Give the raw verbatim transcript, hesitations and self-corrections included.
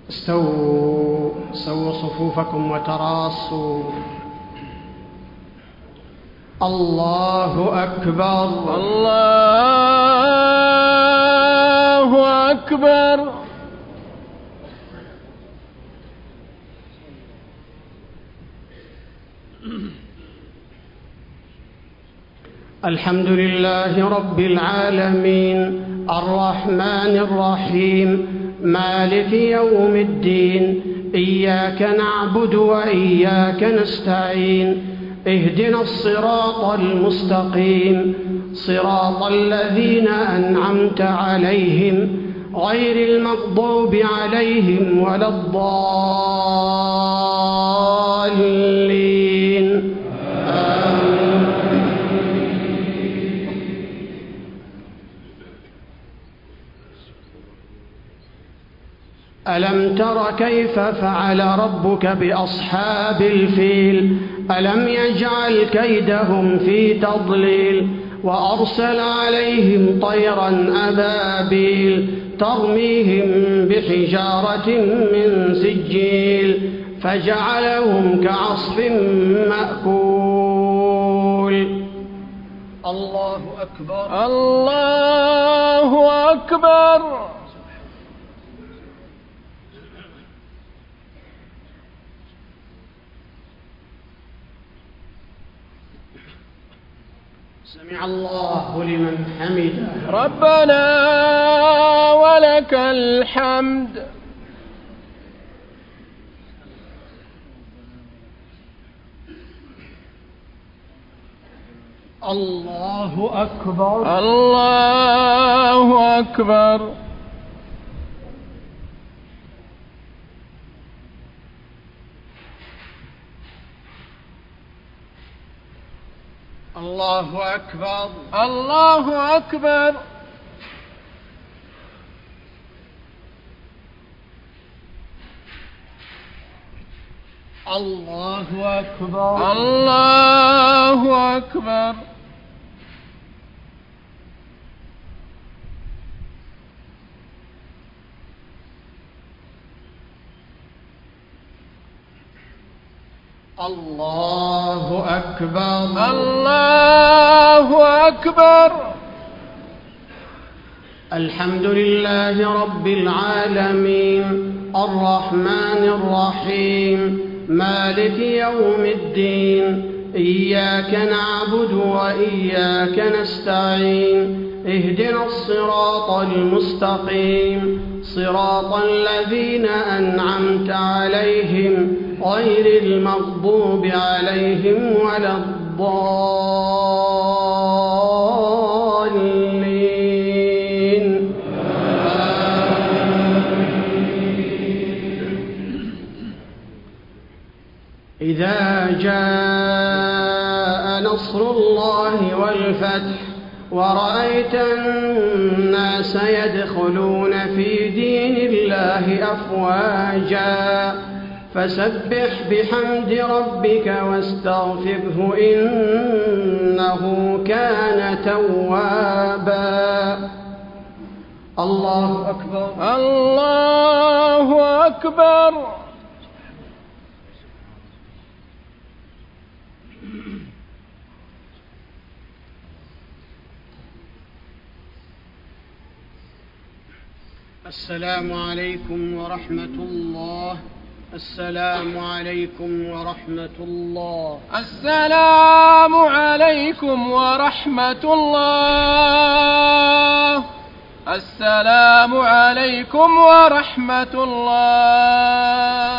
استووا سووا صفوفكم وتراصوا. الله أكبر. الله أكبر. الحمد لله رب العالمين الرحمن الرحيم مالك يوم الدين، إياك نعبد وإياك نستعين، اهدنا الصراط المستقيم صراط الذين أنعمت عليهم غير المغضوب عليهم ولا الضالين. ألم تر كيف فعل ربك بأصحاب الفيل؟ ألم يجعل كيدهم في تضليل وأرسل عليهم طيرا أبابيل ترميهم بحجارة من سجيل فجعلهم كعصف مأكول. الله أكبر. الله أكبر. سمع الله لمن حمده. ربنا ولك الحمد. الله أكبر. الله أكبر. الله أكبر. الله أكبر. الله أكبر. الله أكبر. الله أكبر. الله أكبر. الحمد لله رب العالمين الرحمن الرحيم مالك يوم الدين، إياك نعبد وإياك نستعين، اهدنا الصراط المستقيم صراط الذين أنعمت عليهم غير المغضوب عليهم ولا الضالين. إذا جاء نصر الله والفتح ورأيت الناس يدخلون في دين الله أفواجا فسبح بحمد ربك واستغفره إنه كان توابا. الله أكبر. الله أكبر. السلام عليكم ورحمة الله. السلام عليكم ورحمة الله. السلام عليكم ورحمة الله. السلام عليكم ورحمة الله.